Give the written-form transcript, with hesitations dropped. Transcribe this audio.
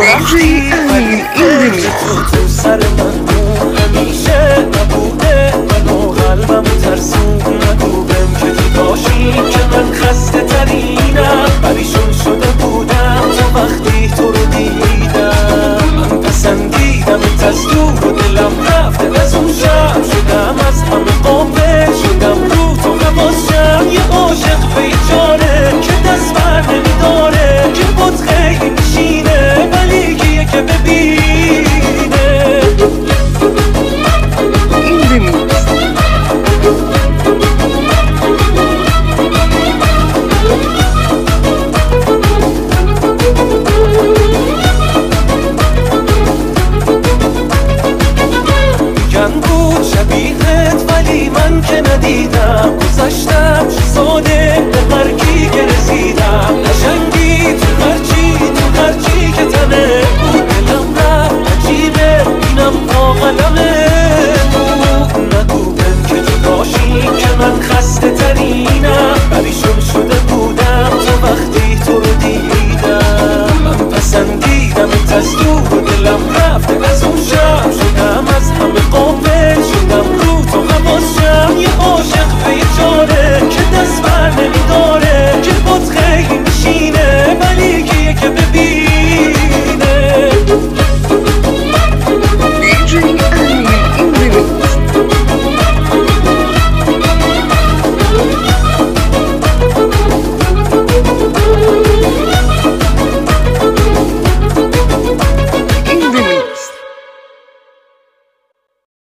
رفتی ولی تو سر من همیشه نبوده، منو قلبم ترسون نگو بهم که تو باشی که من خسته ترینم. پریشون شده بودم تا وقتی تو رو دیدم، من پسندیدم از دور و دلم رفته از اون شب، شدم از همه قافل شدم رو تو حواسم، یه عاشق بیچاره که دست بر نمیداره، که بود خیلی میشینه ولی کیه که ببینه. این ریمیکس میگن بود شبیهت ولی من که ندیدم، گذشتم ساده به مرگی که رسیدم، قشنگی تو هرچی که تنه بود، دلم رفت عجیبه اینم با قلمه.